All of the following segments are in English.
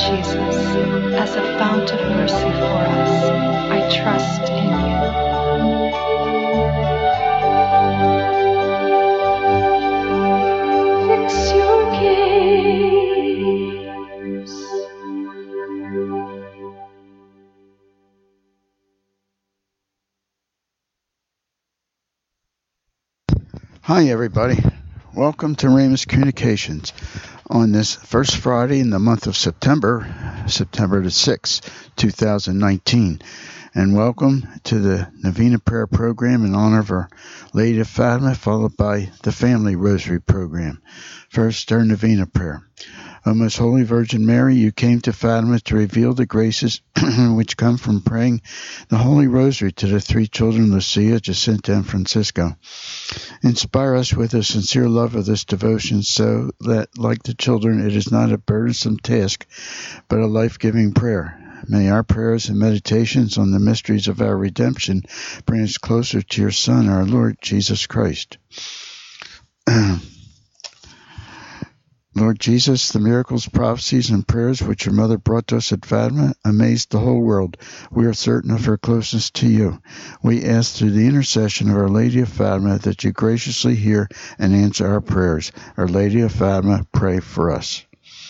Jesus, as a fount of mercy for us, I trust in you. Fix your gaze. Hi, everybody. Welcome to Ramus Communications on this first Friday in the month of September the 6th, 2019. And welcome to the Novena Prayer Program in honor of Our Lady of Fatima, followed by the Family Rosary Program. First, our Novena Prayer. O Most Holy Virgin Mary, you came to Fatima to reveal the graces which come from praying the Holy Rosary to the three children, Lucia, Jacinta, and Francisco. Inspire us with a sincere love of this devotion so that, like the children, it is not a burdensome task, but a life-giving prayer. May our prayers and meditations on the mysteries of our redemption bring us closer to your Son, our Lord Jesus Christ. Lord Jesus, the miracles, prophecies, and prayers which your mother brought to us at Fatima amazed the whole world. We are certain of her closeness to you. We ask through the intercession of Our Lady of Fatima that you graciously hear and answer our prayers. Our Lady of Fatima, pray for us.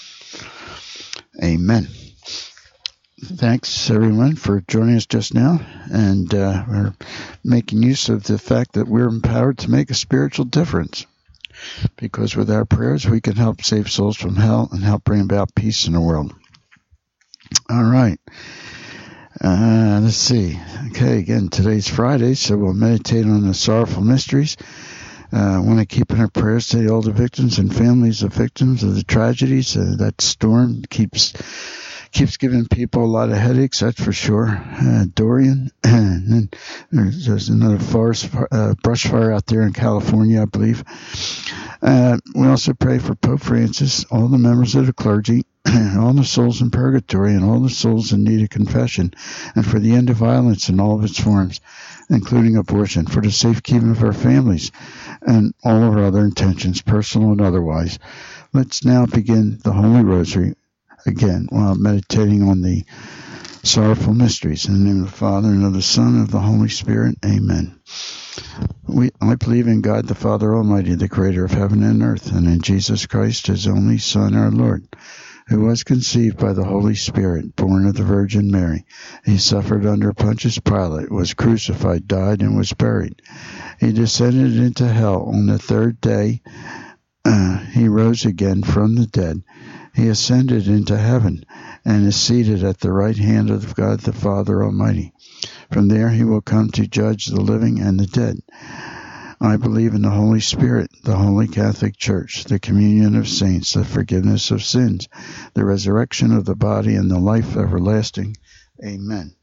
Amen. Thanks, everyone, for joining us just now. And we're making use of the fact that we're empowered to make a spiritual difference. Because with our prayers, we can help save souls from hell and help bring about peace in the world. All right. Let's see. Okay, again, today's Friday, so we'll meditate on the sorrowful mysteries. I want to keep in our prayers to all the victims and families of victims of the tragedies. That storm keeps giving people a lot of headaches, that's for sure. Dorian, and then there's another brush fire out there in California, I believe. We also pray for Pope Francis, all the members of the clergy, all the souls in purgatory, and all the souls in need of confession, and for the end of violence in all of its forms, including abortion, for the safekeeping of our families, and all of our other intentions, personal and otherwise. Let's now begin the Holy Rosary. Again, while meditating on the sorrowful mysteries. In the name of the Father, and of the Son, and of the Holy Spirit. Amen. I believe in God the Father Almighty, the Creator of heaven and earth, and in Jesus Christ, His only Son, our Lord, who was conceived by the Holy Spirit, born of the Virgin Mary. He suffered under Pontius Pilate, was crucified, died, and was buried. He descended into hell. On the third day, He rose again from the dead. He ascended into heaven and is seated at the right hand of God the Father Almighty. From there He will come to judge the living and the dead. I believe in the Holy Spirit, the Holy Catholic Church, the communion of saints, the forgiveness of sins, the resurrection of the body, and the life everlasting. Amen.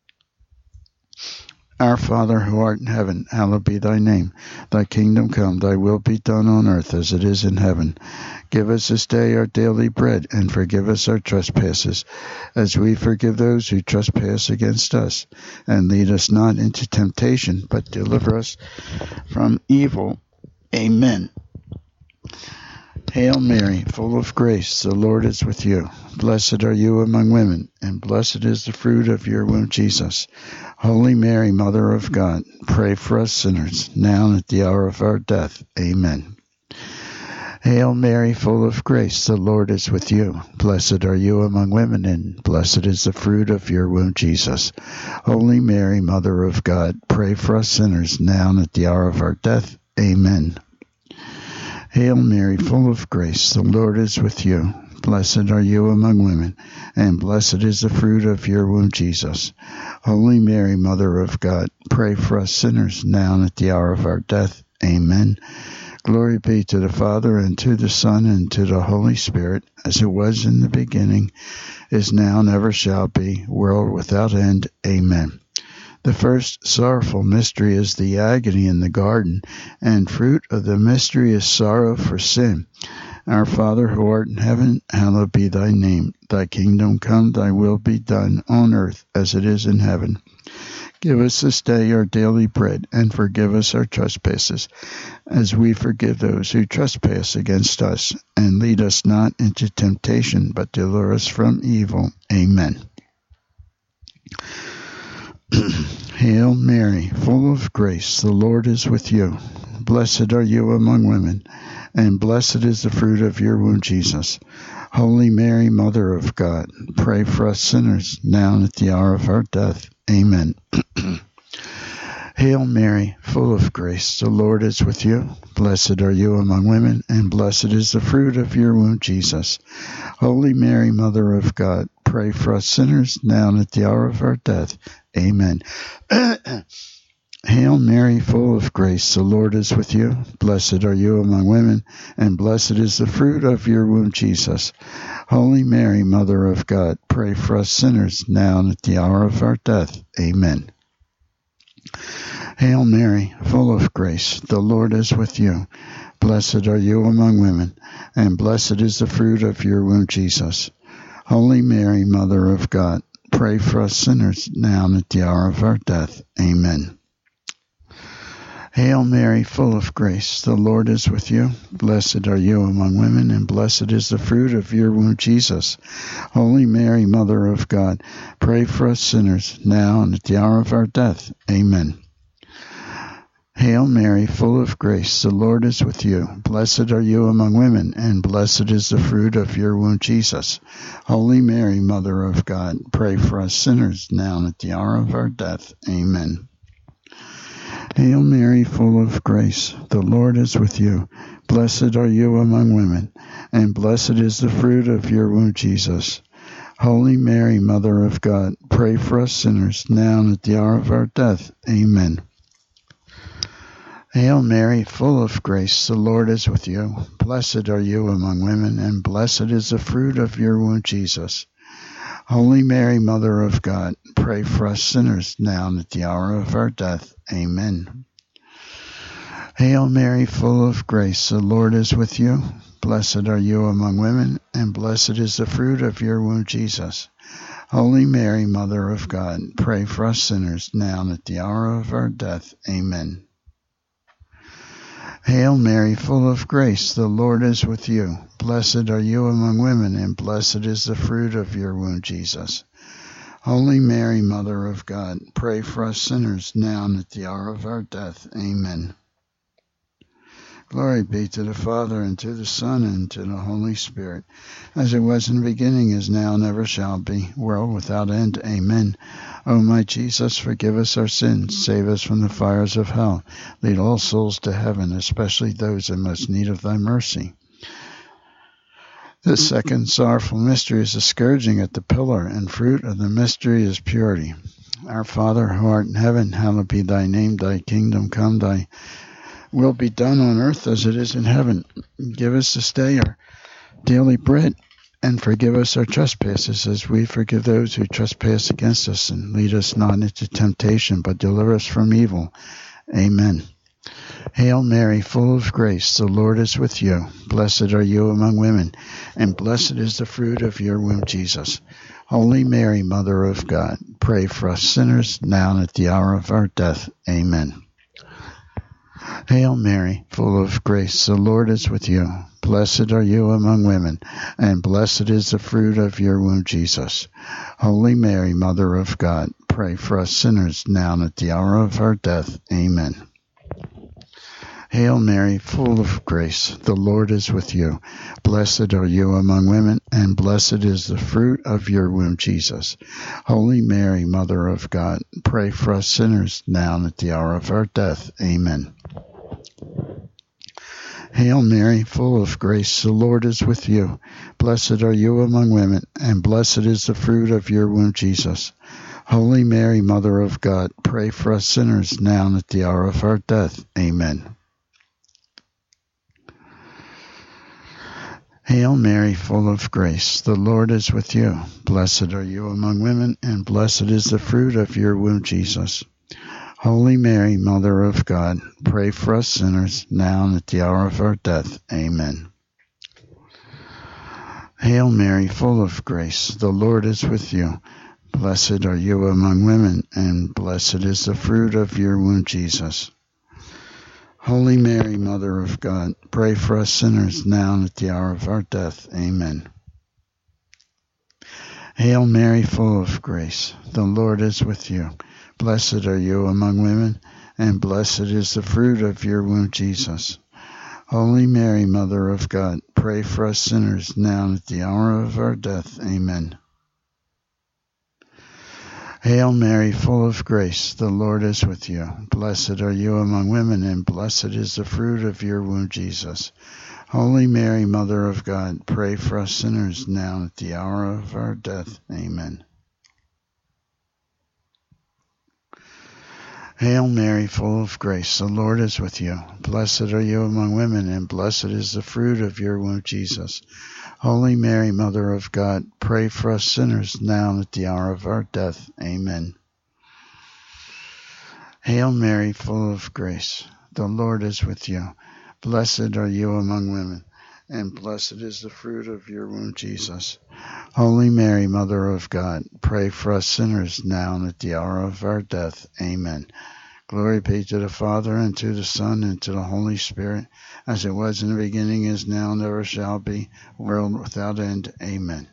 Our Father, who art in heaven, hallowed be thy name. Thy kingdom come, thy will be done on earth as it is in heaven. Give us this day our daily bread, and forgive us our trespasses, as we forgive those who trespass against us. And lead us not into temptation, but deliver us from evil. Amen. Hail Mary, full of grace, the Lord is with you. Blessed are you among women, and blessed is the fruit of your womb, Jesus. Holy Mary, Mother of God, pray for us sinners, now and at the hour of our death. Amen. Hail Mary, full of grace, the Lord is with you. Blessed are you among women, and blessed is the fruit of your womb, Jesus. Holy Mary, Mother of God, pray for us sinners, now and at the hour of our death. Amen. Hail Mary, full of grace, the Lord is with you. Blessed are you among women, and blessed is the fruit of your womb, Jesus. Holy Mary, Mother of God, pray for us sinners, now and at the hour of our death. Amen. Glory be to the Father, and to the Son, and to the Holy Spirit, as it was in the beginning, is now, and ever shall be, world without end. Amen. The first sorrowful mystery is the agony in the garden, and fruit of the mystery is sorrow for sin. Our Father, who art in heaven, hallowed be thy name. Thy kingdom come, thy will be done, on earth as it is in heaven. Give us this day our daily bread, and forgive us our trespasses, as we forgive those who trespass against us. And lead us not into temptation, but deliver us from evil. Amen. Hail Mary, full of grace, the Lord is with you. Blessed are you among women, and blessed is the fruit of your womb, Jesus. Holy Mary, Mother of God, pray for us sinners, now and at the hour of our death. Amen. Hail Mary, full of grace, the Lord is with you. Blessed are you among women, and blessed is the fruit of your womb, Jesus. Holy Mary, Mother of God, pray for us sinners, now and at the hour of our death. Amen. Hail Mary, full of grace, the Lord is with you. Blessed are you among women, and blessed is the fruit of your womb, Jesus. Holy Mary, Mother of God, pray for us sinners, now and at the hour of our death. Amen. Hail Mary, full of grace, the Lord is with you. Blessed are you among women, and blessed is the fruit of your womb, Jesus. Holy Mary, Mother of God, pray for us sinners, now and at the hour of our death. Amen. Hail Mary, full of grace, the Lord is with you. Blessed are you among women, and blessed is the fruit of your womb, Jesus. Holy Mary, Mother of God, pray for us sinners, now and at the hour of our death. Amen. Hail Mary, full of grace, the Lord is with you. Blessed are you among women, and blessed is the fruit of your womb, Jesus. Holy Mary, Mother of God, pray for us sinners, now and at the hour of our death. Amen. Hail Mary, full of grace, the Lord is with you. Blessed are you among women, and blessed is the fruit of your womb, Jesus. Holy Mary, Mother of God, pray for us sinners, now and at the hour of our death. Amen. Hail Mary, full of grace, the Lord is with you. Blessed are you among women, and blessed is the fruit of your womb, Jesus. Holy Mary, Mother of God, pray for us sinners, now and at the hour of our death. Amen. Hail Mary, full of grace, the Lord is with you. Blessed are you among women, and blessed is the fruit of your womb, Jesus. Holy Mary, Mother of God, pray for us sinners, now and at the hour of our death. Amen. Hail Mary, full of grace, the Lord is with you. Blessed are you among women, and blessed is the fruit of your womb, Jesus. Holy Mary, Mother of God, pray for us sinners, now and at the hour of our death. Amen. Glory be to the Father, and to the Son, and to the Holy Spirit, as it was in the beginning, is now, and ever shall be, world without end. Amen. O my Jesus, forgive us our sins, save us from the fires of hell, lead all souls to heaven, especially those in most need of thy mercy. The second sorrowful mystery is the scourging at the pillar, and fruit of the mystery is purity. Our Father, who art in heaven, hallowed be thy name. Thy kingdom come, thy will be done on earth as it is in heaven. Give us this day our daily bread, and forgive us our trespasses, as we forgive those who trespass against us. And lead us not into temptation, but deliver us from evil. Amen. Hail Mary, full of grace, the Lord is with you. Blessed are you among women, and blessed is the fruit of your womb, Jesus. Holy Mary, Mother of God, pray for us sinners, now and at the hour of our death. Amen. Hail Mary, full of grace, the Lord is with you. Blessed are you among women, and blessed is the fruit of your womb, Jesus. Holy Mary, Mother of God, pray for us sinners, now and at the hour of our death. Amen. Hail Mary, full of grace, the Lord is with you. Blessed are you among women, and blessed is the fruit of your womb, Jesus. Holy Mary, Mother of God, pray for us sinners, now and at the hour of our death. Amen. Hail Mary, full of grace, the Lord is with you. Blessed are you among women, and blessed is the fruit of your womb, Jesus. Holy Mary, Mother of God, pray for us sinners, now and at the hour of our death. Amen. Hail Mary, full of grace, the Lord is with you. Blessed are you among women, and blessed is the fruit of your womb, Jesus. Holy Mary, Mother of God, pray for us sinners, now and at the hour of our death. Amen. Hail Mary, full of grace, the Lord is with you. Blessed are you among women, and blessed is the fruit of your womb, Jesus. Holy Mary, Mother of God, pray for us sinners now and at the hour of our death. Amen. Hail Mary, full of grace, the Lord is with you. Blessed are you among women, and blessed is the fruit of your womb, Jesus. Holy Mary, Mother of God, pray for us sinners now and at the hour of our death. Amen. Hail Mary, full of grace, the Lord is with you. Blessed are you among women, and blessed is the fruit of your womb, Jesus. Holy Mary, Mother of God, pray for us sinners now and at the hour of our death. Amen. Hail Mary, full of grace, the Lord is with you. Blessed are you among women, and blessed is the fruit of your womb, Jesus. Holy Mary, Mother of God, pray for us sinners now and at the hour of our death. Amen. Hail Mary, full of grace, the Lord is with you. Blessed are you among women, and blessed is the fruit of your womb, Jesus. Holy Mary, Mother of God, pray for us sinners now and at the hour of our death. Amen. Glory be to the Father, and to the Son, and to the Holy Spirit, as it was in the beginning, is now, and ever shall be, world without end. Amen.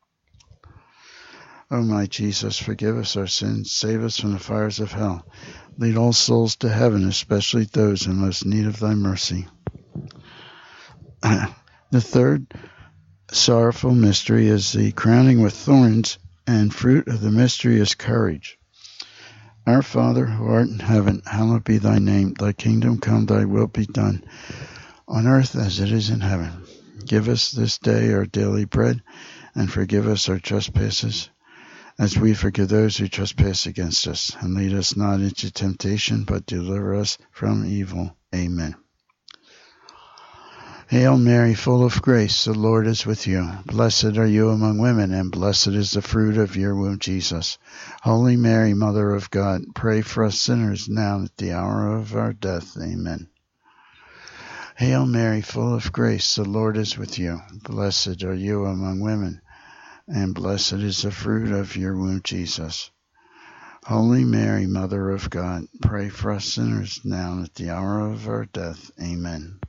O my Jesus, forgive us our sins, save us from the fires of hell. Lead all souls to heaven, especially those in most need of thy mercy. The third sorrowful mystery is the crowning with thorns, and fruit of the mystery is courage. Our Father, who art in heaven, hallowed be thy name. Thy kingdom come, thy will be done, on earth as it is in heaven. Give us this day our daily bread, and forgive us our trespasses, as we forgive those who trespass against us. And lead us not into temptation, but deliver us from evil. Amen. Hail Mary, full of grace, the Lord is with you. Blessed are you among women, and blessed is the fruit of your womb, Jesus. Holy Mary, Mother of God, pray for us sinners now and at the hour of our death. Amen. Hail Mary, full of grace, the Lord is with you. Blessed are you among women, and blessed is the fruit of your womb, Jesus. Holy Mary, Mother of God, pray for us sinners now and at the hour of our death. Amen.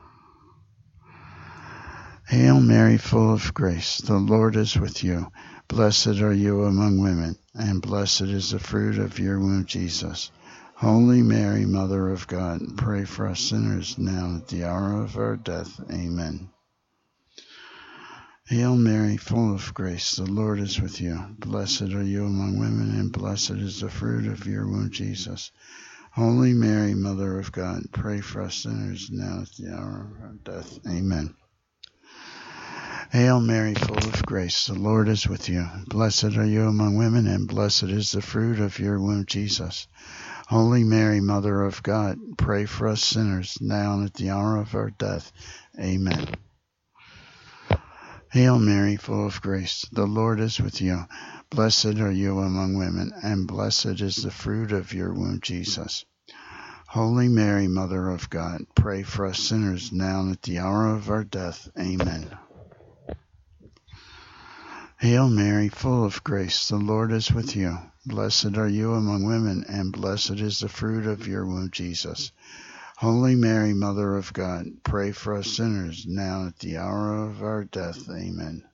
Hail Mary, full of grace, the Lord is with you. Blessed are you among women, and blessed is the fruit of your womb, Jesus. Holy Mary, Mother of God, pray for us sinners now and at the hour of our death. Amen. Hail Mary, full of grace, the Lord is with you. Blessed are you among women, and blessed is the fruit of your womb, Jesus. Holy Mary, Mother of God, pray for us sinners now at the hour of our death. Amen. Hail Mary, full of grace, the Lord is with you. Blessed are you among women, and blessed is the fruit of your womb, Jesus. Holy Mary, Mother of God, pray for us sinners now and at the hour of our death. Amen. Hail Mary, full of grace, the Lord is with you. Blessed are you among women, and blessed is the fruit of your womb, Jesus. Holy Mary, Mother of God, pray for us sinners now and at the hour of our death. Amen. Hail Mary, full of grace, the Lord is with you. Blessed are you among women, and blessed is the fruit of your womb, Jesus. Holy Mary, Mother of God, pray for us sinners now at the hour of our death. Amen.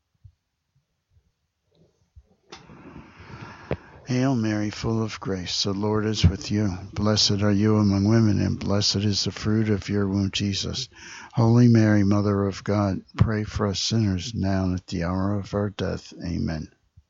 Hail Mary, full of grace, the Lord is with you. Blessed are you among women, and blessed is the fruit of your womb, Jesus. Holy Mary, Mother of God, pray for us sinners now and at the hour of our death. Amen.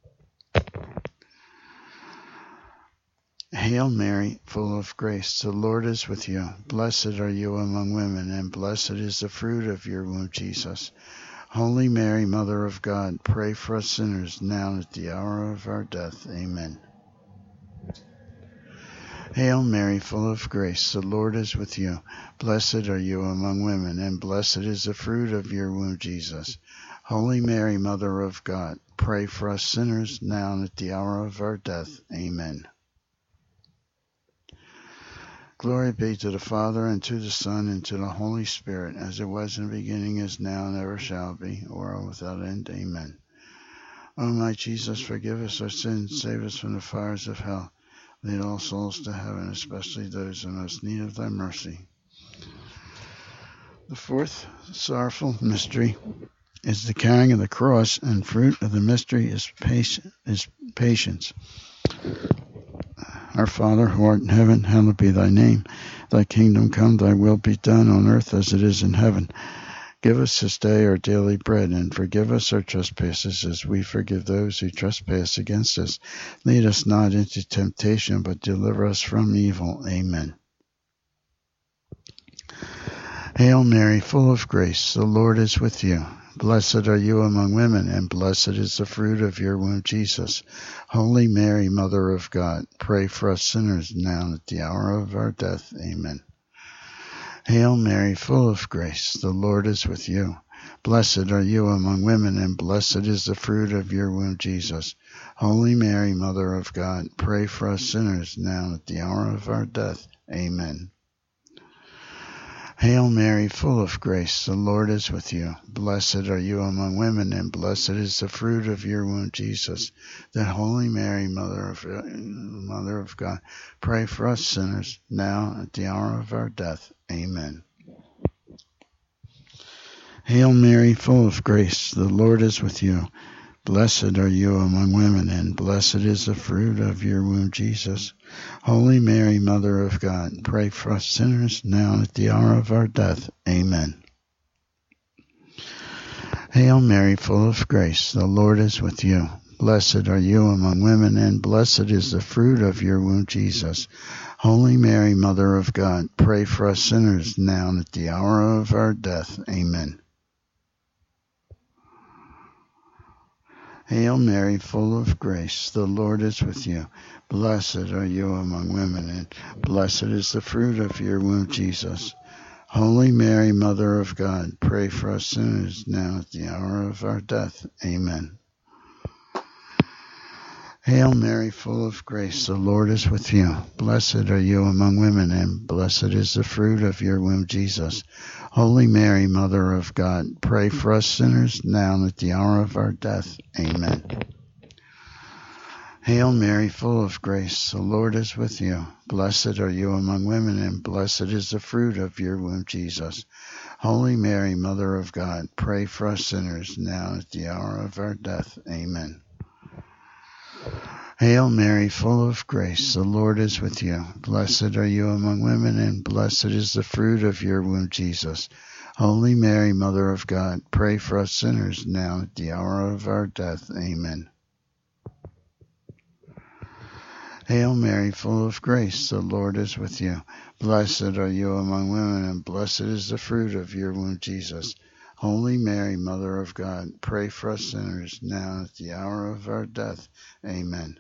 Hail Mary, full of grace, the Lord is with you. Blessed are you among women, and blessed is the fruit of your womb, Jesus. Holy Mary, Mother of God, pray for us sinners now and at the hour of our death. Amen. Hail Mary, full of grace, the Lord is with you. Blessed are you among women, and blessed is the fruit of your womb, Jesus. Holy Mary, Mother of God, pray for us sinners now and at the hour of our death. Amen. Glory be to the Father, and to the Son, and to the Holy Spirit, as it was in the beginning, is now, and ever shall be, world without end. Amen. O my Jesus, forgive us our sins, save us from the fires of hell. Lead all souls to heaven, especially those in most need of thy mercy. The fourth sorrowful mystery is the carrying of the cross, and fruit of the mystery is patience. Our Father, who art in heaven, hallowed be thy name. Thy kingdom come, thy will be done on earth as it is in heaven. Give us this day our daily bread, and forgive us our trespasses as we forgive those who trespass against us. Lead us not into temptation, but deliver us from evil. Amen. Hail Mary, full of grace, the Lord is with you. Blessed are you among women, and blessed is the fruit of your womb, Jesus. Holy Mary, Mother of God, pray for us sinners now and at the hour of our death. Amen. Hail Mary, full of grace, the Lord is with you. Blessed are you among women, and blessed is the fruit of your womb, Jesus. Holy Mary, Mother of God, pray for us sinners now and at the hour of our death. Amen. Hail Mary, full of grace, the Lord is with you. Blessed are you among women, and blessed is the fruit of your womb, Jesus. The Holy Mary, Mother of God, pray for us sinners, now at the hour of our death. Amen. Hail Mary, full of grace, the Lord is with you. Blessed are you among women, and blessed is the fruit of your womb, Jesus. Holy Mary, Mother of God, pray for us sinners, now and at the hour of our death. Amen. Hail Mary, full of grace, the Lord is with you. Blessed are you among women, and blessed is the fruit of your womb, Jesus. Holy Mary, Mother of God, pray for us sinners, now and at the hour of our death. Amen. Hail Mary, full of grace, the Lord is with you. Blessed are you among women, and blessed is the fruit of your womb, Jesus. Holy Mary, Mother of God, pray for us sinners, now at the hour of our death. Amen. Hail Mary, full of grace, the Lord is with you. Blessed are you among women, and blessed is the fruit of your womb, Jesus. Holy Mary, Mother of God, pray for us sinners, now and at the hour of our death. Amen. Hail Mary, full of grace, the Lord is with you. Blessed are you among women, and blessed is the fruit of your womb, Jesus. Holy Mary, Mother of God, pray for us sinners, now and at the hour of our death. Amen. Hail Mary, full of grace, the Lord is with you. Blessed are you among women, and blessed is the fruit of your womb, Jesus. Holy Mary, Mother of God, pray for us sinners, now at the hour of our death. Amen. Hail Mary, full of grace, the Lord is with you. Blessed are you among women, and blessed is the fruit of your womb, Jesus. Holy Mary, Mother of God, pray for us sinners, now and at the hour of our death. Amen.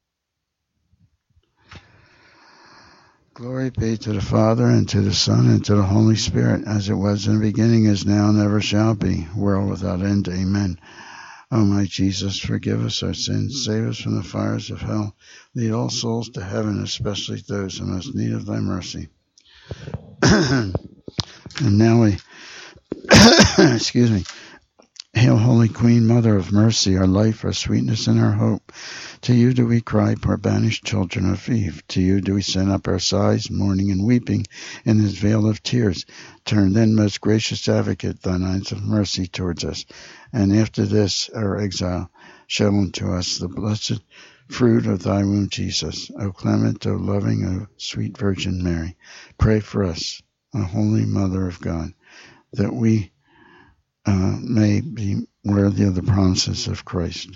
Glory be to the Father, and to the Son, and to the Holy Spirit, as it was in the beginning, is now, and ever shall be, world without end. Amen. O my Jesus, forgive us our sins, save us from the fires of hell, lead all souls to heaven, especially those in most need of thy mercy. And now we, excuse me. Hail, Holy Queen, Mother of Mercy, our life, our sweetness, and our hope. To you do we cry, poor banished children of Eve. To you do we send up our sighs, mourning and weeping, in this vale of tears. Turn then, most gracious Advocate, thine eyes of mercy towards us, and after this our exile, show unto us the blessed fruit of thy womb, Jesus. O clement, O loving, O sweet Virgin Mary, pray for us, O Holy Mother of God, that we may be worthy of the promises of Christ.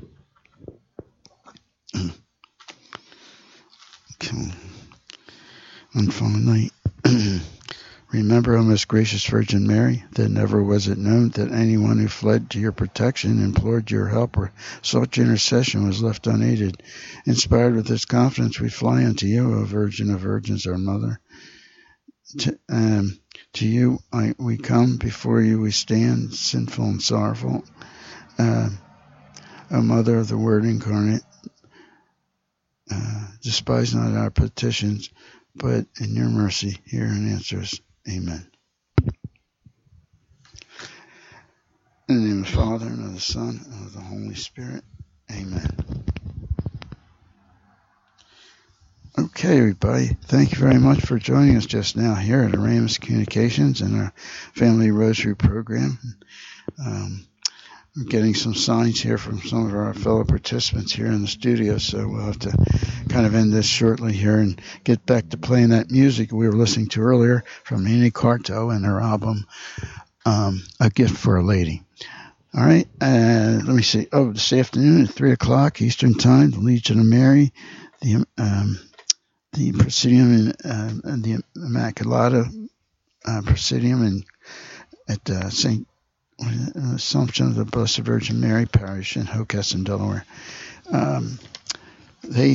Okay. And finally, remember, O most gracious Virgin Mary, that never was it known that anyone who fled to your protection, implored your help, or sought your intercession was left unaided. Inspired with this confidence, we fly unto you, O Virgin of Virgins, our Mother. To you we come, before you we stand, sinful and sorrowful. O Mother of the Word incarnate, despise not our petitions, but in your mercy hear and answer us. Amen. In the name of the Father, and of the Son, and of the Holy Spirit. Amen. Okay, everybody. Thank you very much for joining us just now here at Aramus Communications and our Family Rosary program. We're getting some signs here from some of our fellow participants here in the studio, so we'll have to kind of end this shortly here and get back to playing that music we were listening to earlier from Annie Carto and her album, A Gift for a Lady. All right, let me see. Oh, this afternoon at 3 o'clock Eastern Time, the Legion of Mary, the Presidium and the Immaculata Presidium at St. Assumption of the Blessed Virgin Mary Parish in Hockessin, Delaware. They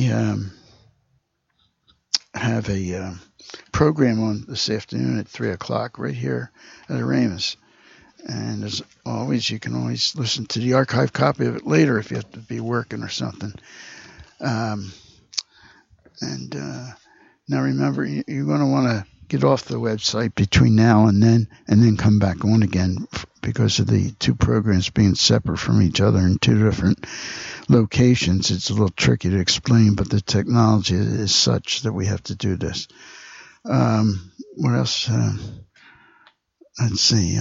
have a program on this afternoon at 3 o'clock right here at Aramus. And as always, you can always listen to the archive copy of it later if you have to be working or something. Now remember, you're going to want to get off the website between now and then come back on again because of the two programs being separate from each other in two different locations. It's a little tricky to explain, but the technology is such that we have to do this. What else? Let's see.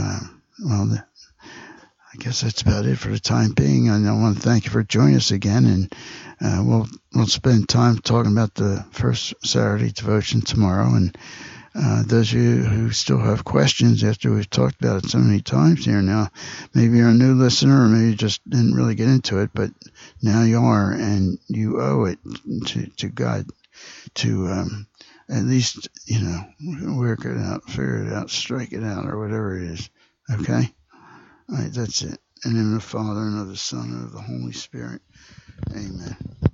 I guess that's about it for the time being. And I want to thank you for joining us again, and we'll spend time talking about the first Saturday devotion tomorrow. And those of you who still have questions after we've talked about it so many times here now, maybe you're a new listener or maybe you just didn't really get into it, but now you are, and you owe it to God to at least, work it out, figure it out, strike it out, or whatever it is. Okay? All right, that's it. And in the Father, and of the Son, and of the Holy Spirit. Amen.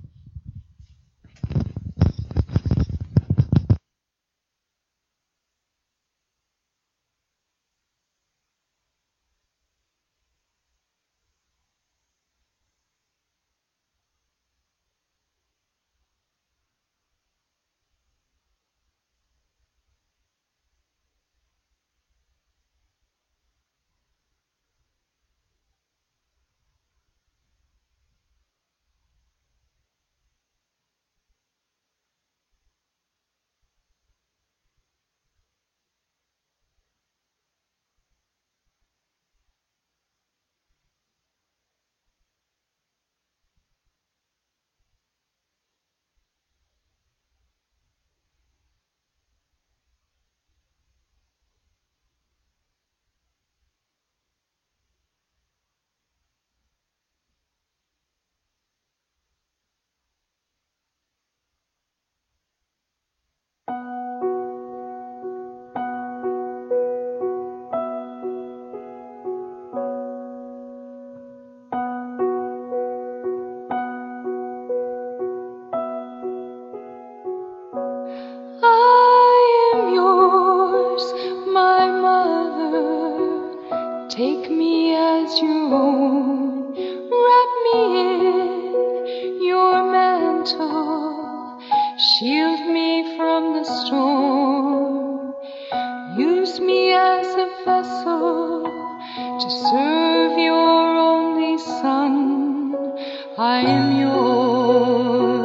Take me as your own, wrap me in your mantle, shield me from the storm, use me as a vessel to serve your only Son. I am yours.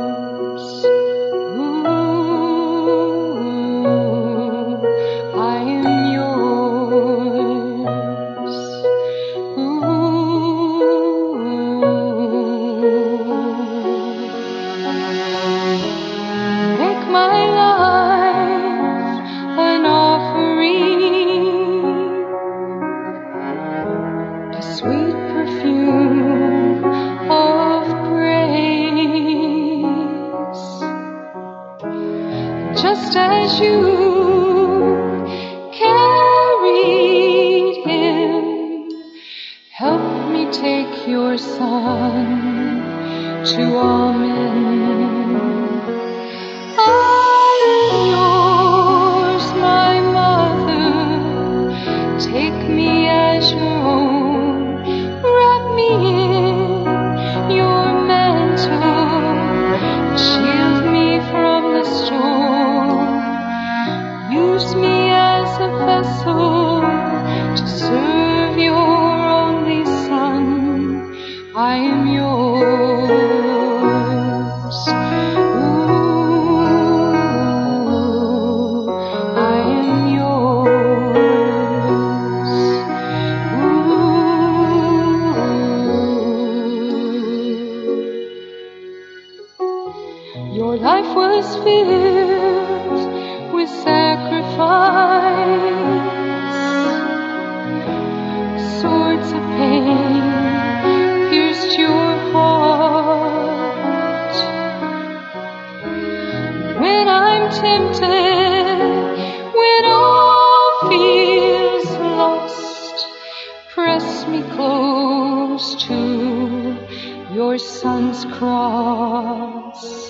Just as you carried him, help me take your Son to all men. I am yours, my mother, take me as your own, wrap me in your mantle, shield me from the storm. Use me as a vessel to serve your only Son. I am yours. filled with sacrifice. Swords of pain pierced your heart. When I'm tempted, when all feels lost, press me close to your Son's cross.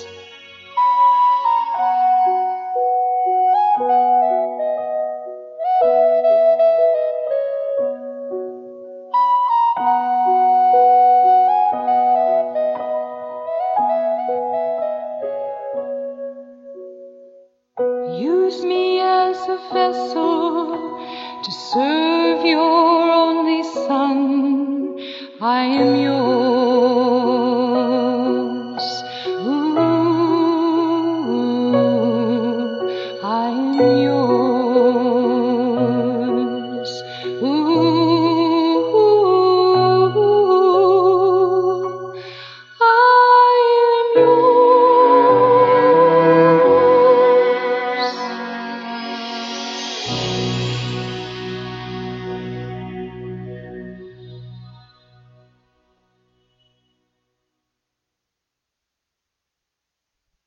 Use me as a vessel to serve your only Son. I am yours. Ooh, I am yours. Ooh.